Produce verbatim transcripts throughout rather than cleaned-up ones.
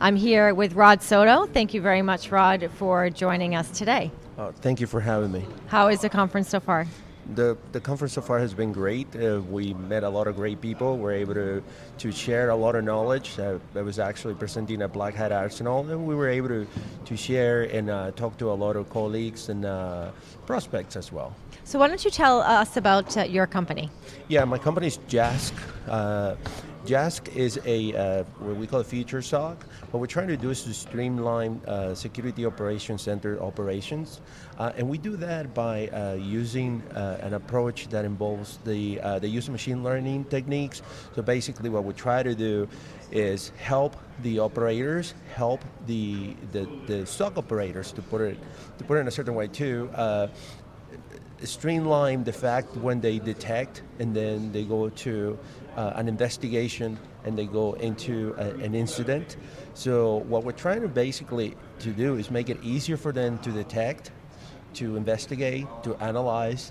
I'm here with Rod Soto. Thank you very much, Rod, for joining us today. Uh, thank you for having me. How is the conference so far? The the conference so far has been great. Uh, we met a lot of great people. We're able to, to share a lot of knowledge. Uh, I was actually presenting at Black Hat Arsenal, and we were able to, to share and uh, talk to a lot of colleagues and uh, prospects as well. So why don't you tell us about uh, your company? Yeah, my company is Jask. Uh, Jask is a uh, what we call a feature S O C. What we're trying to do is to streamline uh, security operations center operations, uh, and we do that by uh, using uh, an approach that involves the uh, the use of machine learning techniques. So basically, what we try to do is help the operators, help the the, the S O C operators to put it to put it in a certain way too. Uh, streamline the fact when they detect and then they go to uh, an investigation and they go into a, an incident. So what we're trying to basically to do is make it easier for them to detect, to investigate, to analyze,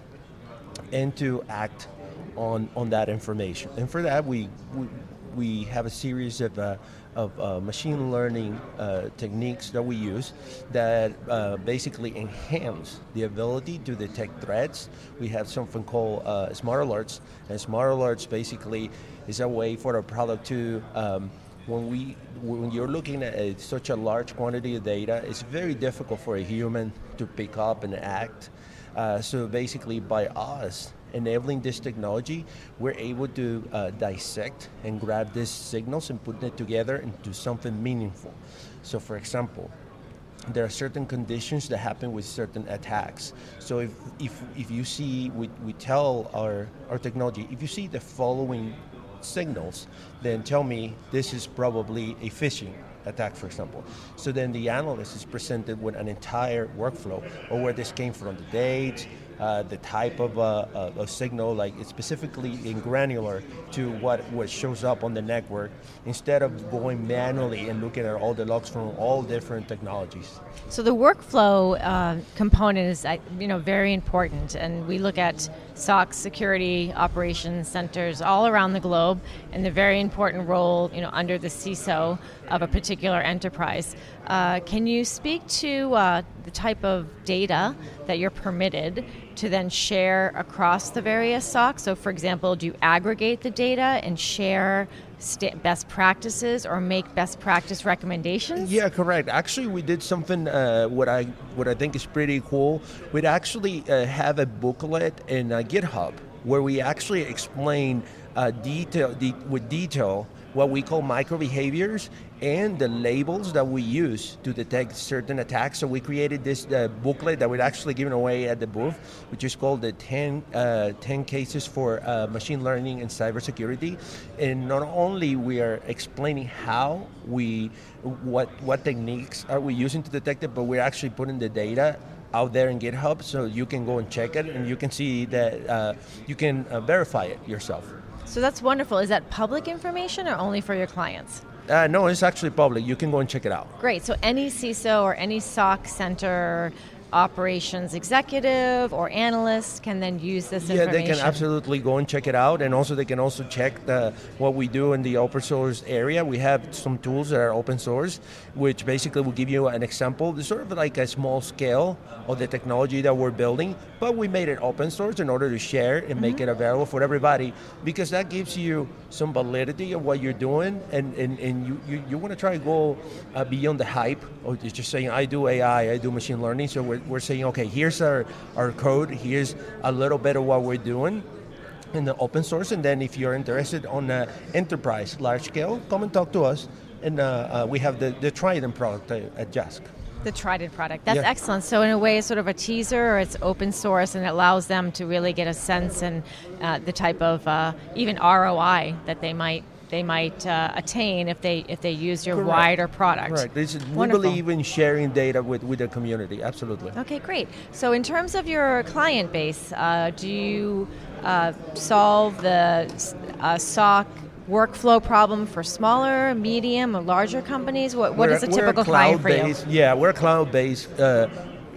and to act on on that information. And for that we we, we have a series of uh, of uh, machine learning uh, techniques that we use that uh, basically enhance the ability to detect threats. We have something called uh, Smart Alerts, and Smart Alerts basically is a way for a product to, um, when we when you're looking at a, such a large quantity of data, it's very difficult for a human to pick up and act. Uh, so basically by us enabling this technology, we're able to uh, dissect and grab these signals and put it together into something meaningful. So for example, there are certain conditions that happen with certain attacks. So if if, if you see, we, we tell our, our technology, if you see the following signals, then tell me this is probably a phishing attack, for example. So then the analyst is presented with an entire workflow or where this came from, the date, uh, the type of, uh, uh, of signal, like it's specifically in granular to what, what shows up on the network, instead of going manually and looking at all the logs from all different technologies. So the workflow uh, component is, you know, very important, and we look at S O C security operations centers all around the globe, and the very important role, you know, under the C I S O of a particular enterprise. Uh, can you speak to uh, the type of data that you're permitted to then share across the various S O Cs? So, for example, do you aggregate the data and share st- best practices or make best practice recommendations? Yeah, correct. Actually, we did something uh, what I what I think is pretty cool. We'd actually uh, have a booklet in uh, GitHub where we actually explain uh, detail de- with detail what we call micro behaviors and the labels that we use to detect certain attacks. So we created this uh, booklet that we're actually giving away at the booth, which is called the ten, uh, ten cases for uh, machine learning and cybersecurity. And not only we are explaining how we, what what techniques are we using to detect it, but we're actually putting the data out there in GitHub so you can go and check it and you can see that uh, you can uh, verify it yourself. So that's wonderful. Is that public information or only for your clients? Uh, no, it's actually public. You can go and check it out. Great. So any C I S O or any S O C center operations executive or analyst can then use this yeah, information? Yeah, they can absolutely go and check it out, and also they can also check the, what we do in the open source area. We have some tools that are open source, which basically will give you an example. It's sort of like a small scale of the technology that we're building, but we made it open source in order to share and mm-hmm. make it available for everybody, because that gives you some validity of what you're doing, and, and, and you, you, you want to try to go uh, beyond the hype of just saying, I do A I, I do machine learning, so we're We're saying, okay, here's our, our code, here's a little bit of what we're doing in the open source, and then if you're interested on uh, enterprise, large scale, come and talk to us, and uh, uh, we have the, the Trident product at Jask. The Trident product, that's yeah. excellent. So in a way, it's sort of a teaser, or it's open source, and it allows them to really get a sense and uh, the type of uh, even R O I that they might they might uh, attain if they if they use your Correct. wider product. Right. This is, we Wonderful. believe in sharing data with, with the community, absolutely. Okay, great. So in terms of your client base, uh, do you uh, solve the uh, S O C workflow problem for smaller, medium, or larger companies? What What we're, is a typical a client for you? Yeah, we're a cloud-based uh,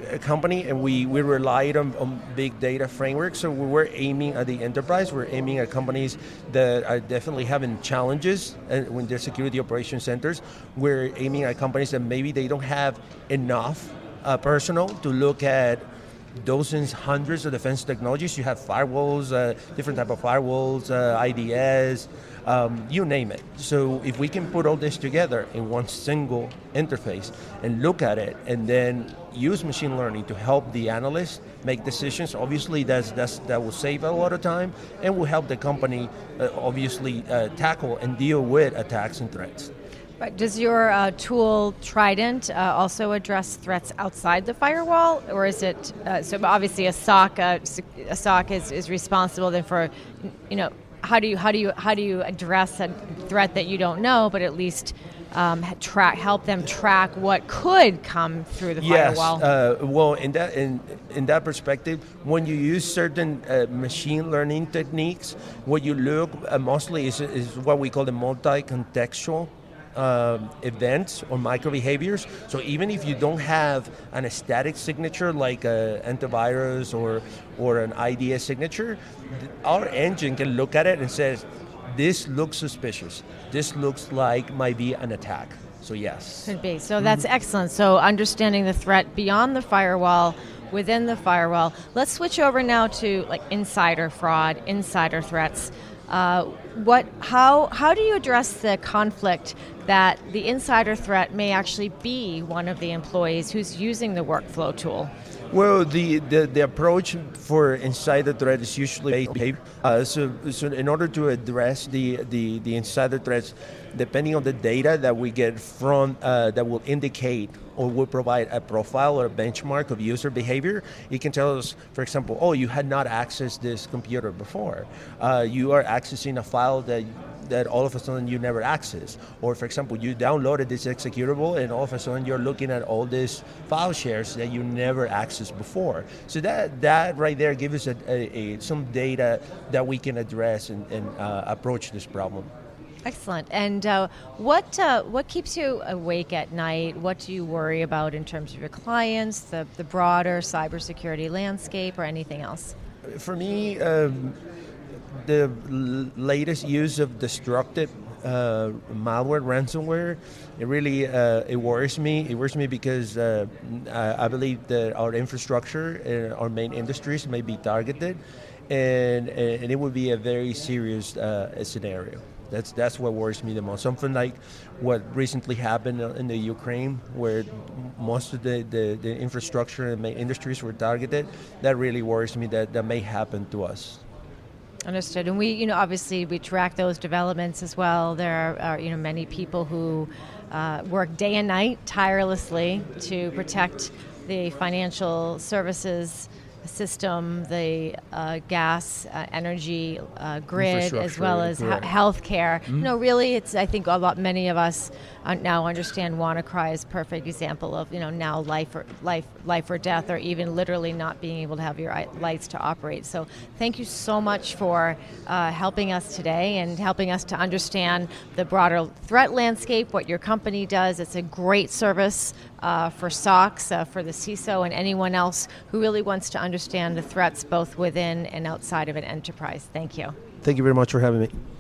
a company, and we, we relied on, on big data frameworks. So we were aiming at the enterprise. We're aiming at companies that are definitely having challenges when they're security operations centers. We're aiming at companies that maybe they don't have enough uh, personnel to look at dozens, hundreds of defense technologies. You have firewalls, uh, different type of firewalls, uh, I D S, um, you name it. So if we can put all this together in one single interface and look at it, and then use machine learning to help the analyst make decisions, obviously that's, that's, that will save a lot of time and will help the company uh, obviously uh, tackle and deal with attacks and threats. Right. Does your uh, tool Trident uh, also address threats outside the firewall, or is it uh, so? Obviously, a S O C, uh, a S O C is, is responsible then for, you know, how do you how do you how do you address a threat that you don't know, but at least um, track help them track what could come through the yes, firewall? Yes. Uh, well, in that in in that perspective, when you use certain uh, machine learning techniques, what you look uh, mostly is is what we call the multi-contextual Uh, events or micro behaviors. So even if you don't have an static signature like an antivirus or or an I D S signature, our engine can look at it and says, this looks suspicious. This looks like might be an attack. So yes. Could be. So that's mm-hmm. excellent. So understanding the threat beyond the firewall, within the firewall. Let's switch over now to like insider fraud, insider threats. Uh, what? How? How do you address the conflict that the insider threat may actually be one of the employees who's using the workflow tool? Well, the, the, the approach for insider threat is usually behavior. Uh, so, so in order to address the, the, the insider threats, depending on the data that we get from uh, that will indicate or will provide a profile or a benchmark of user behavior, it can tell us, for example, oh, you had not accessed this computer before. Uh, you are accessing a file that that all of a sudden you never access. Or for example, you downloaded this executable and all of a sudden you're looking at all these file shares that you never accessed before. So that that right there gives us a, a, a, some data that we can address and, and uh, approach this problem. Excellent. And uh, what uh, what keeps you awake at night? What do you worry about in terms of your clients, the, the broader cybersecurity landscape, or anything else? For me, um, the l- latest use of destructive uh, malware, ransomware, it really uh, it worries me. It worries me because uh, I, I believe that our infrastructure and our main industries may be targeted, and and it would be a very serious uh, scenario. That's that's what worries me the most. Something like what recently happened in the Ukraine, where most of the, the, the infrastructure and main industries were targeted. That really worries me that that may happen to us. Understood. And we, you know, obviously we track those developments as well. There are, are you know, many people who uh, work day and night tirelessly to protect the financial services system, the uh, gas, uh, energy uh, grid, as well as ha- healthcare. Mm-hmm. You know, really, it's. I think a lot, many of us uh, now understand WannaCry is a perfect example of, you know, now life or life, life or death, or even literally not being able to have your lights to operate. So, thank you so much for uh, helping us today and helping us to understand the broader threat landscape, what your company does. It's a great service uh, for S O Cs, uh, for the C I S O, and anyone else who really wants to understand the threats both within and outside of an enterprise. Thank you. Thank you very much for having me.